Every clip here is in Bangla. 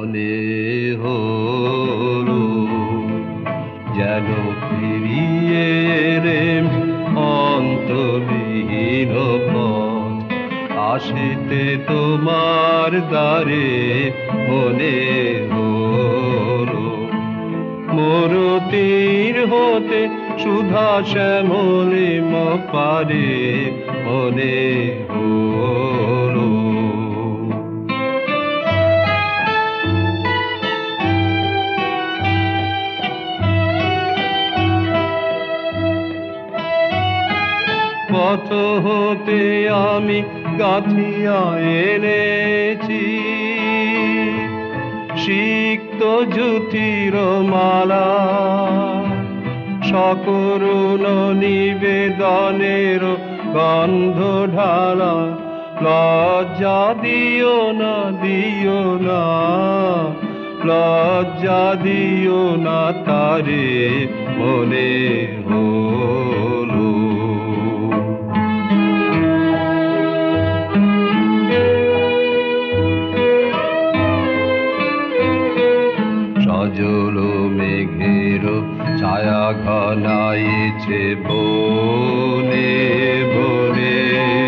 মনে হলো যেন ফিরিয়ে এলেম অন্তবিহীন পথ আসিতে তোমার দ্বারে মনে হলো মরুতীর হতে সুধা শ্যামলে পারে মনে হলো পথ হতে আমি গাঁথিয়া এনেছি সিক্ত জ্যোতির মালা সকরুণ নিবেদনের গন্ধ ঢালা লজ্জা দিও না লজ্জা দিও না তারে মনে হলো সজল মেঘের ছায়া ঘনাইছে বনে বনে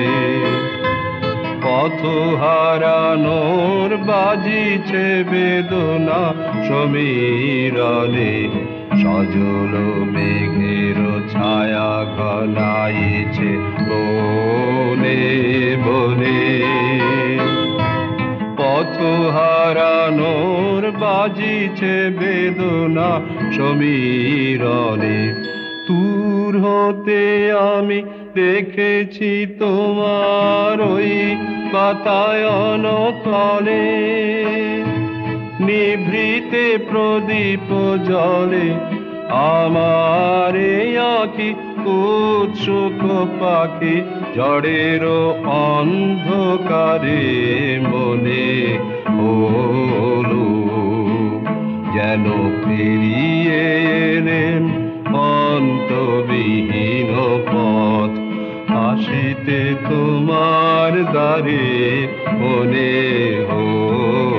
পথ হারানোর বাজিছে বেদনা সমীরণে সজল মেঘের ছায়া ঘনাইছে বনে বনে পথ হারানোর বাজিছে বেদনা সমীরণে দূর হতে আমি দেখেছি তোমার ওই বাতায়ন তলে নিভৃতে প্রদীপ জলে আমার আঁখি উৎসুক পাখি ঝড়ের অন্ধকারে মনে হলো যেন ফিরিয়ে এলেম অন্তবিহীন পথ আসিতে তোমার দ্বারে মনে হলো